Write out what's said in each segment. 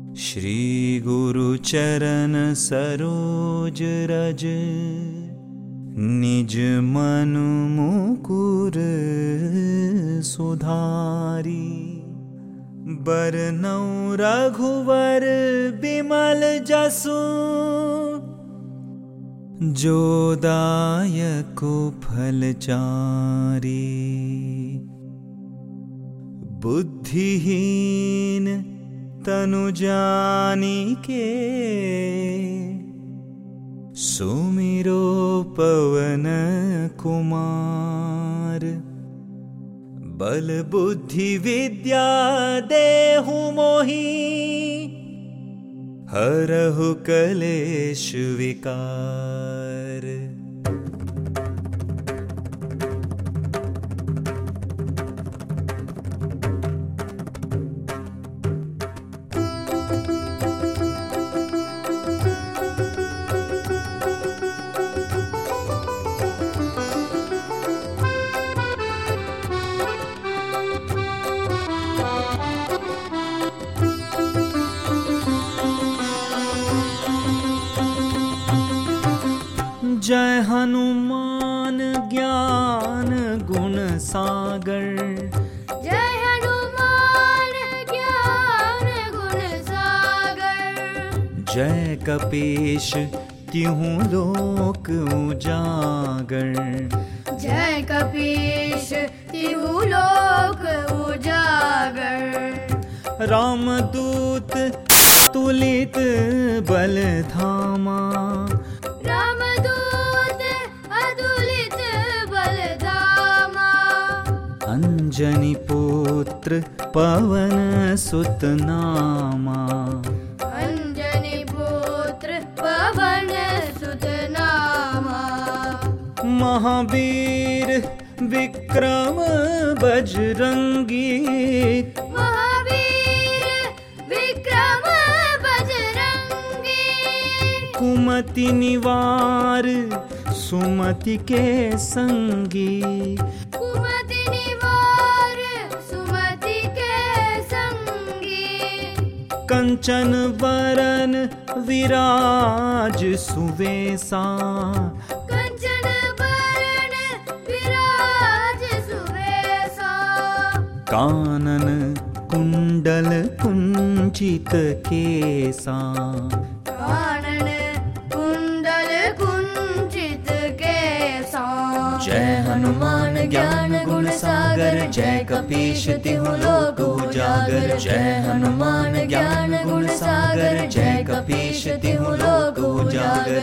श्री गुरु चरण सरोज रज, निज मनु मुकुर सुधारी। बरनौ रघुवर बिमल जसु, जो दायको फलचारी। बुद्धिहीन तनु जानिके, सुमिरो पवन कुमार। बल बुद्धि विद्या देहु मोहि, हरहु कलेश विकार। जय हनुमान ज्ञान गुण सागर। जय हनुमान ज्ञान गुण सागर। जय कपीश तिहुँ लोक उजागर। जय कपीश तिहुँ लोक उजागर। रामदूत तुलित बल धामा, रामदूत अतुलित बल धामा। अंजनी पुत्र पवन सुत नामा, अंजनी पुत्र पवन सुत नामा। महावीर विक्रम बजरंगी, महावीर विक्रम बजरंगी। कुमति निवार सुमति के संगी, कुमति निवार सुमति के संगी। कंचन वरन विराज सुवेसा, कंचन वरण विराज सुवेसा। कानन कुंडल कुंचित केसा, कानन कुंडल कुंचित केसा। जय हनुमान ज्ञान गुण सागर। जय कपीश तिहुँ लोक उजागर। जय हनुमान ज्ञान गुण सागर। जय कपीश तिहुँ लोक उजागर।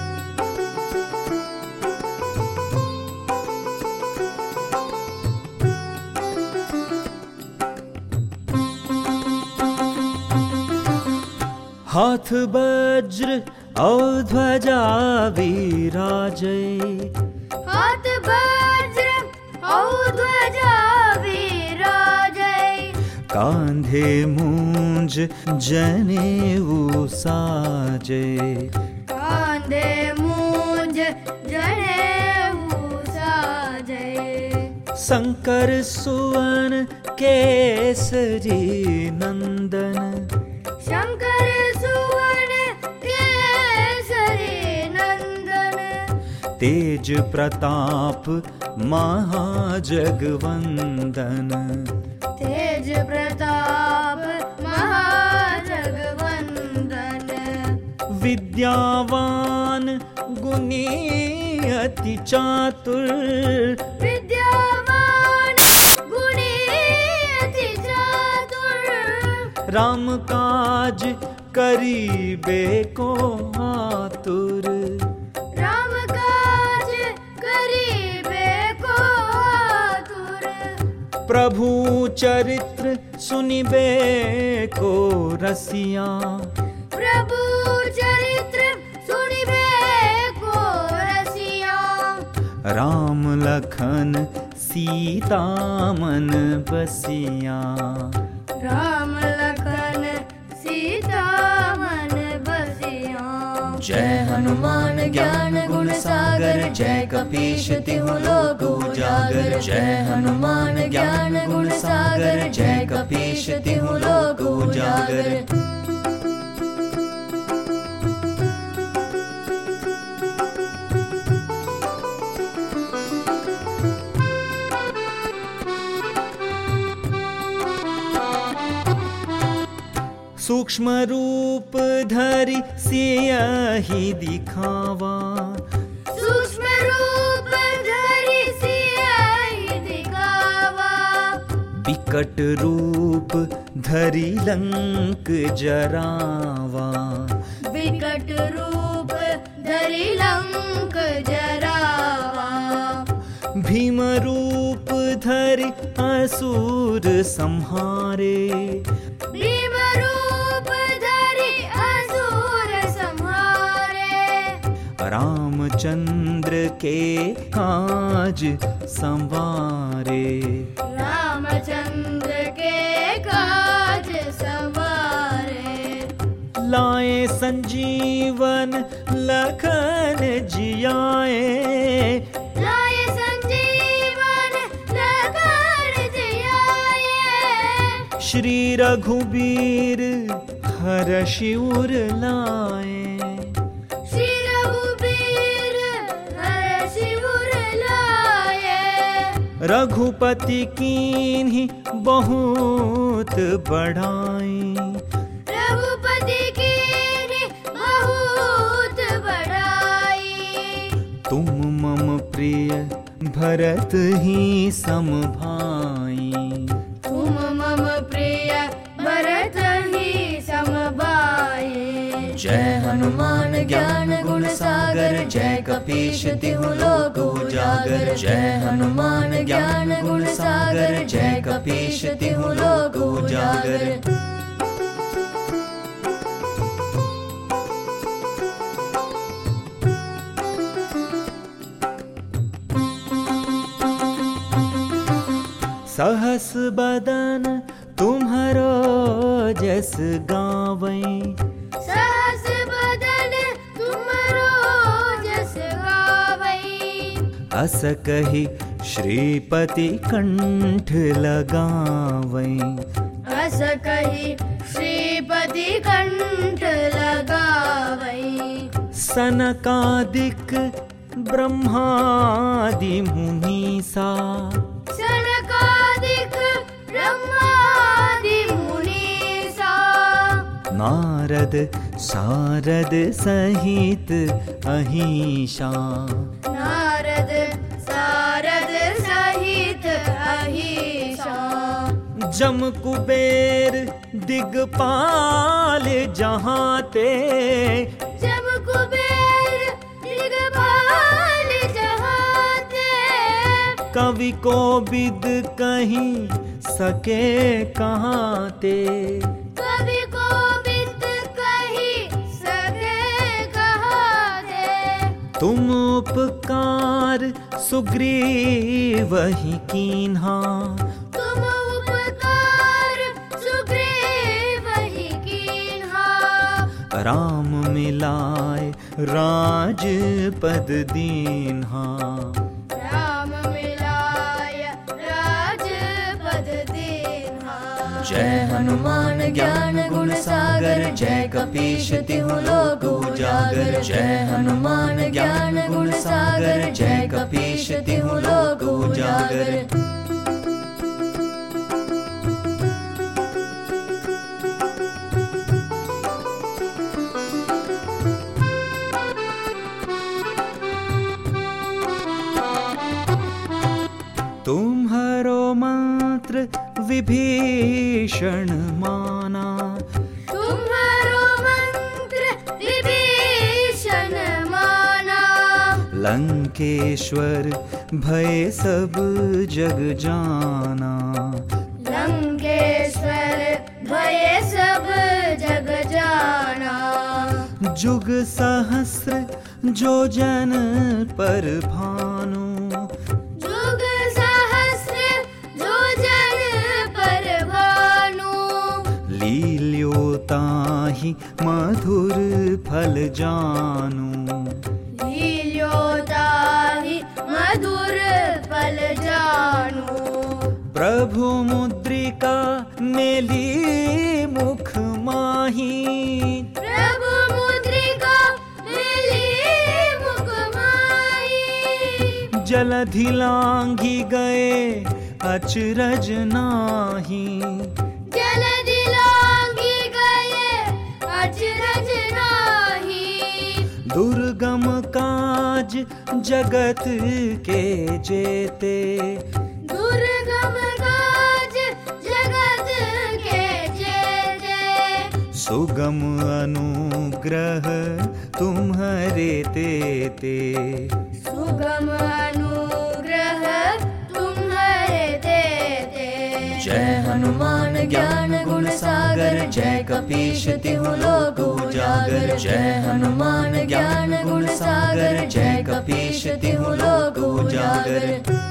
हाथ वज्र और ध्वजा विराजै, हाथ वज्र और ध्वजा विराजै। कांधे मूंज जनेऊ साजै, कांधे मूंज जनेऊ साजै। शंकर सुवन केसरी नंदन, शंकर सुवन केसरी नंदन। तेज प्रताप महाजगवंदन, तेज प्रताप महाजगवंदन। विद्यावान गुणी अति चातुर, विद्यावान गुणी अति चातुर। राम काज करीबे को आतुर, राम काज करीबे को आतुर। प्रभु चरित्र सुनिबे को रसिया, प्रभु चरित्र सुनिबे को रसिया। राम लखन सीता मन बसिया, राम लखन सीता मन बसिया। जय हनुमान ज्ञान गुण सागर। जय कपीश तिहुँ लोक उजागर। जय हनुमान ज्ञान गुण सागर। जय कपीश तिहुँ लोक उजागर। सूक्ष्म रूप धरि सियहि दिखावा, सूक्ष्म रूप धरि सियहि दिखावा। विकट रूप धरि लंक जरावा, विकट रूप धरि लंक जरावा। भीम रूप धरि असुर संहारे, भीम रूप धरि असुर संहारे। रामचंद्र के काज संवारे, रामचंद्र के काज संवारे। लाए संजीवन लखन जियाए, लाए संजीवन लखन जियाए। श्री रघुबीर हरषि उर लाए, श्री रघुबीर हरषि उर लाए। रघुपति कीन्हि बहुत बढ़ाई, रघुपति कीन्हि बहुत बढ़ाई। तुम मम प्रिय भरत ही सम भाई, तुम मम प्रिय भरत ही सम भाई। जय हनुमान ज्ञान गुण सागर, जय कपीश तिहुँ लोक उजागर। जय हनुमान ज्ञान गुण सागर, जय कपीश तिहुँ लोक उजागर। सहस बदन तुम्हरो जस गावै, सहस बदन तुम्हरो जस गावै। अस कहि श्रीपति कंठ लगावै, अस कहि श्रीपति कंठ लगावै। सनकादिक ब्रह्मादि मुनीसा, सनकादिक ब्रह्मादि मुनीसा। नारद सारद सहित अहिषा, नारद सारद सहित अहिषा। जम कुबेर दिगपाल जहाते, जम कुबेर दिगपाल जहाते। कवि को बिद कहीं सके कहाते, कवि को बिद कहीं सके कहाते। तुम उपकार सुग्रीव ही कीन्हा, तुम उपकार सुग्रीव ही कीन्हा। राम मिलाए राजपद दीन्हा, राम मिलाय राजपद दीन्हा। जय हनुमान ज्ञान गुण सागर, जय कपीश तिहुँ लोक उजागर। जय हनुमान ज्ञान गुण सागर, जय कपीश तिहुँ लोक उजागर। तुम्हारो मंत्र विभीषण माना, तुम्हारो मंत्र विभीषण माना। लंकेश्वर भय सब जग जाना, लंकेश्वर भय सब जग जाना। जुग सहस्र जो जन पर भानु, जुग सहस्र जो जन पर भानु। लील्योताहि मधुर फल जानू, लील्योताहि मधुर फल जानू। प्रभु मुद्रिका मेली मुख माही, प्रभु मुद्रिका मेली मुख माही। जलधि लांघि गए अचरज नाही, जलधि लांघि गए काज जगत के जेते, दुर्गम काज जगत के जेते, सुगम अनुग्रह तुम्हारे तेते, सुगम अनुग्रह तुम्हारे देते। जय हनुमान ज्ञान गुण सागर, जय कपीश तिहुँ लोक उजागर। जय हनुमान ज्ञान गुण सागर, जय कपीश तिहुँ लोक उजागर।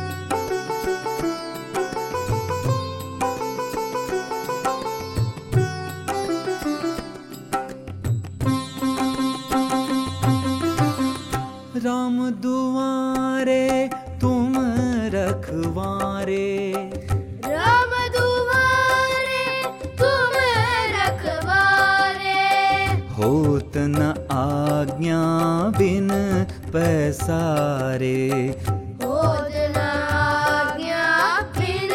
राम दुआरे तुम रखवारे, राम दुआरे तुम रखवारे, होत न आज्ञा बिन पैसारे। होत न आज्ञा बिन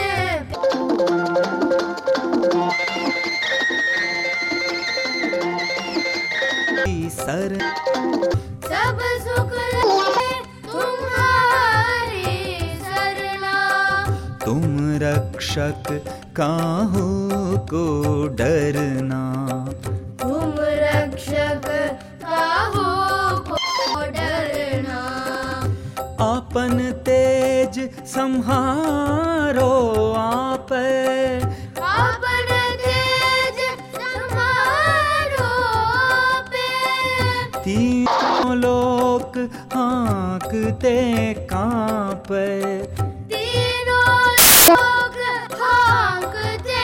सर सब सुख लगे तुम्हारी सरना, तुम रक्षक काहू को डरना। तुम रक्षक काहू को डरना, आपन तेज संहारो आप, आपन तेज संहारो पे, तीनों लोक हाँकते कांपे। तीनों लोक हाँकते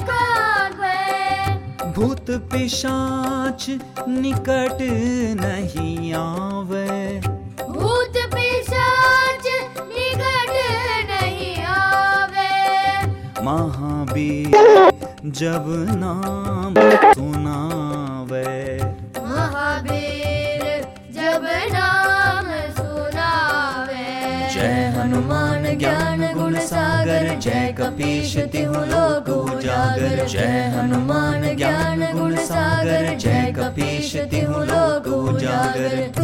कांपे, भूत पिशाच निकट नहीं आवे, भूत पिशाच निकट नहीं आवे, महावीर जब नाम सुनावे। महावीर जब नाम सुनावे। जय हनुमान ज्ञान गुण सागर, जय कपीश तिहुँ लोक उजागर। जय हनुमान ज्ञान गुण सागर, जय कपीश तिहुँ लोक उजागर।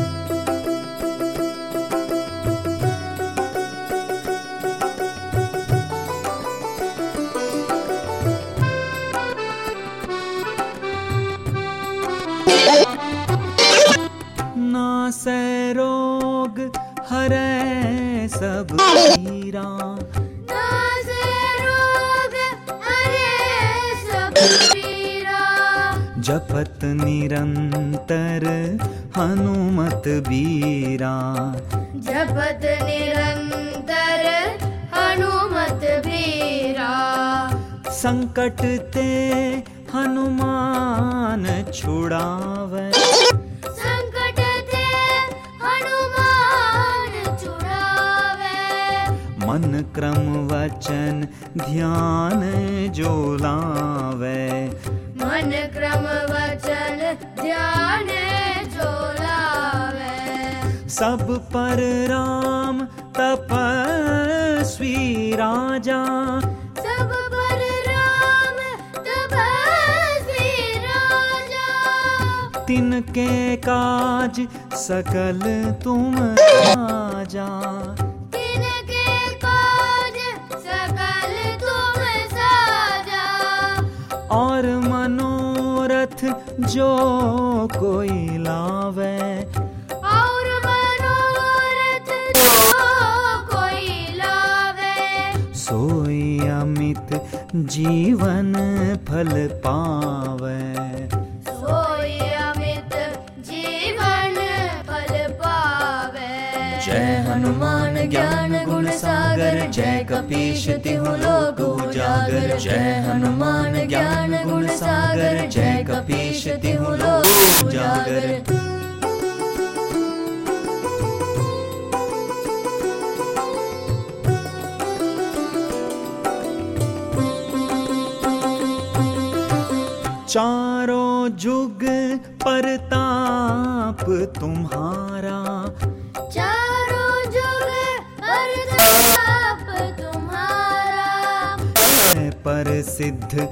नासै रोग हरै सब पीरा, नासै रोग हरै सब पीरा, जपत निरंतर हनुमत बीरा। जपत निरंतर हनुमत बीरा, संकट ते हनुमान छुड़ावे, संकट ते हनुमान छुड़ावे, मन क्रम वचन ध्यान जो लावे। मन क्रम वचन ध्यान जो लावे, सब पर राम तपस्वी राजा, सब पर राम तपस्वी राजा, तिनके काज सकल तुम साजा। तिनके काज सकल तुम साजा, और मनोरथ जो कोई लावे, और मनोरथ जो कोई लावे, सोई अमित जीवन फल पावे। सोई अमित जीवन फल पावे। जय हनुमान ज्ञान गुण सागर, जय कपीश तिहुँ लोक उजागर। जय हनुमान ज्ञान गुण सागर, जय कपीश तिहुँ लोक उजागर। चारों जुग परताप तुम्हारा, चारों जुग परताप तुम्हारा, है प्रसिद्ध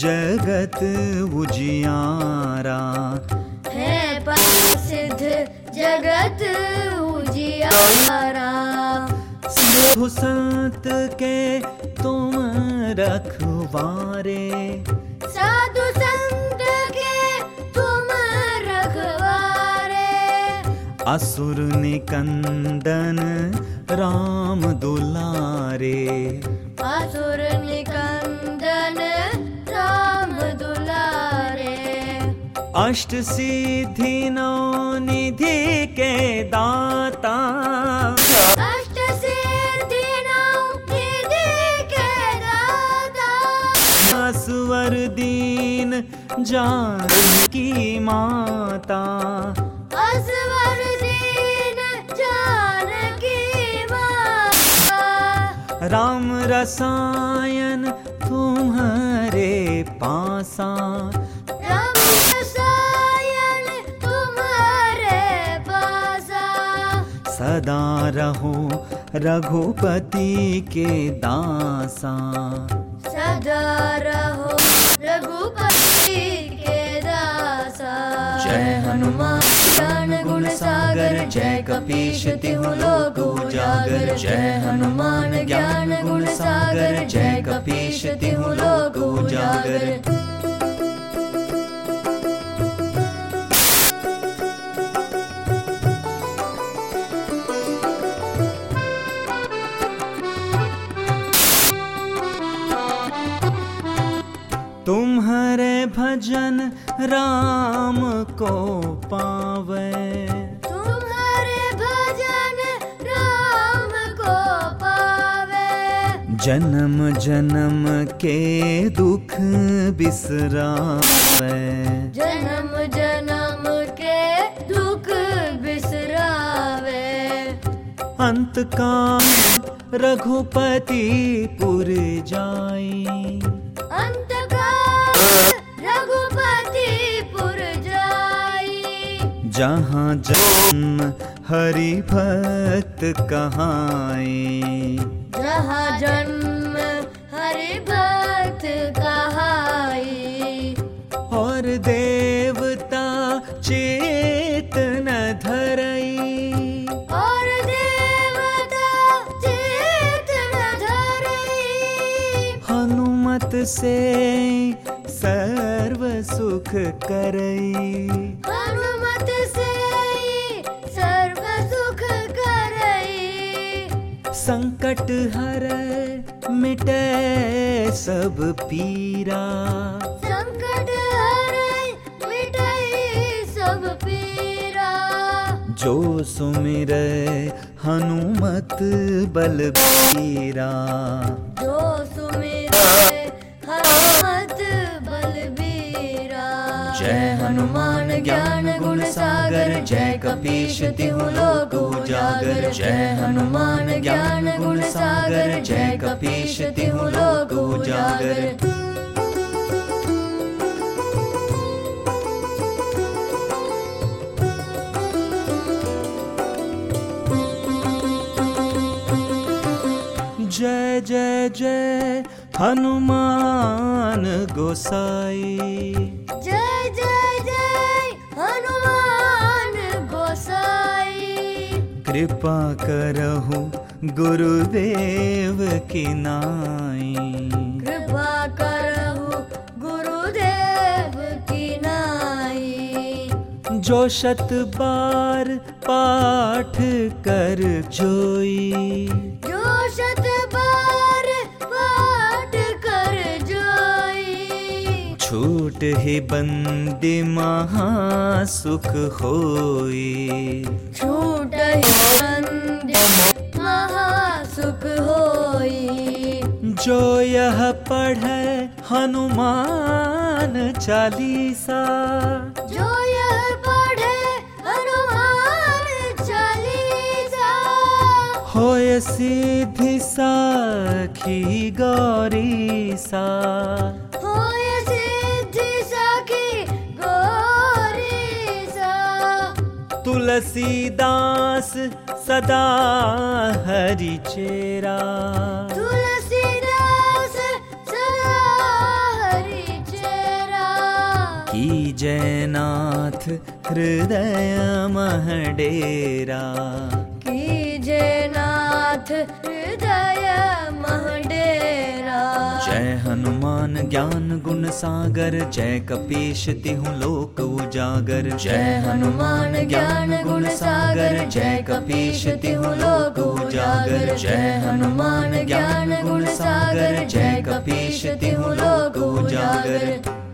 जगत उजियारा। है प्रसिद्ध जगत उजियारा। साधु संत के तुम रखवारे, साधु संत के तुम रखवारे। असुर निकंदन राम दुलारे, असुर निकंदन राम दुलारे। अष्ट सिद्धि नौ निधि के दाता, अष्ट सिद्धि नौ निधि के दाता। असवर दीन जानकी माता, असवर दीन जानकी माता। राम रसायन तुम्हारे पासा, राम रसायन तुम्हारे पासा। सदा रहो रघुपति के दासा, सदा रहो रघुपति के दासा। जय हनुमान ज्ञान गुण सागर, जय कपीश तिहुँ लोक उजागर। जय हनुमान ज्ञान गुण सागर, जय कपीश तिहुँ लोक उजागर। तुम्हारे भजन राम को पावे, तुम्हारे भजन राम को पावे। जन्म जन्म के दुख बिसरावे, जन्म जन्म के दुख बिसरावे। अंत काल रघुपति पुर जाई, अंत काल रघुपति पुर जाई। जहाँ जन्म हरि भक्त कहाई, जहाँ जन्म हरि भक्त कहाई। और देवता चेत न धरई, और देवता चेत न धरई। हनुमत से सर्व सुख करई, हनुमत से सर्व सुख करई। संकट हरै मिटै सब पीरा, संकट हरै मिटई सब पीरा। जो सुमिरै हनुमत बलबीरा, जो सुमिरै हनुमत बलबीरा। जय हनुमान ज्ञान गुण सागर, जय कपीश तिहुँ लोक उजागर। जय हनुमान ज्ञान गुण सागर, जय कपीश तिहुँ लोक उजागर। जय जय जय हनुमान गोसाई, जय जय जय हनुमान गोसाई। कृपा करहु गुरुदेव की नाई, कृपा करहु गुरुदेव की नाई। जो शत बार पाठ कर जोई, जो शत बार पाठ कर जोई। छूट ही बंदी महासुख होई, छूट ही बंदी महासुख होई। जो यह पढ़े हनुमान चालीसा, जो यह पढ़े हनुमान चालीसा। होय सिद्धि साखी गौरीसा, होय सिद्धि साखी गौरीसा। तुलसीदास सदा हरि चेरा, तुलसीदास सदा हरि चेरा। की जय नाथ नाथ हृदय मह डेरा। कीजे नाथ हृदय मह डेरा। जय हनुमान ज्ञान गुण सागर, जय कपीश तिहुँ लोक उजागर। जय हनुमान ज्ञान गुण सागर, जय कपीश तिहुँ लोक उजागर। जय हनुमान ज्ञान गुण सागर, जय कपीश तिहुँ लोक उजागर।